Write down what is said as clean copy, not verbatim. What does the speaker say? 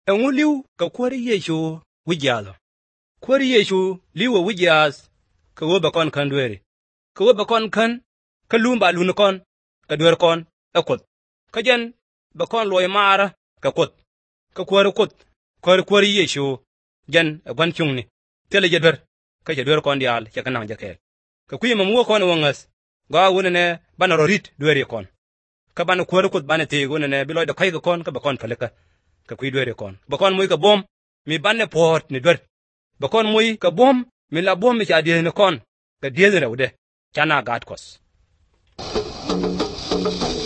Liu ka kwari Yeshu wujalo. Kwari Yeshu liwa wujas ka wo bakon kan dwere. Ka wo bakon kan ka lumba lunukon ka dwer kon akot. Ka jen bakon loy mara ka kot. Ka kwari kot kwari Yeshu jen ban chungni. Tele jedwer ka jedwer kon dial ya kanang jake. Ka kuyi mamuwa kon wangas ga wonene bana rorit dwere kon. Ka bana kwari kot bana te wonene biloy da kai ka kon ka bakon kaleka. Ka kuyi dwere kon. Bakon muy ka bom mi banne port ni dwer. Bakon muy ka bom mi la bom mi cha ne kon ka diel ne ude. Chana gat kos.